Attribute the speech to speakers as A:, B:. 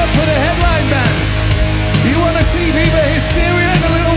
A: up for the headline band. You want to see Viva Hysteria and a little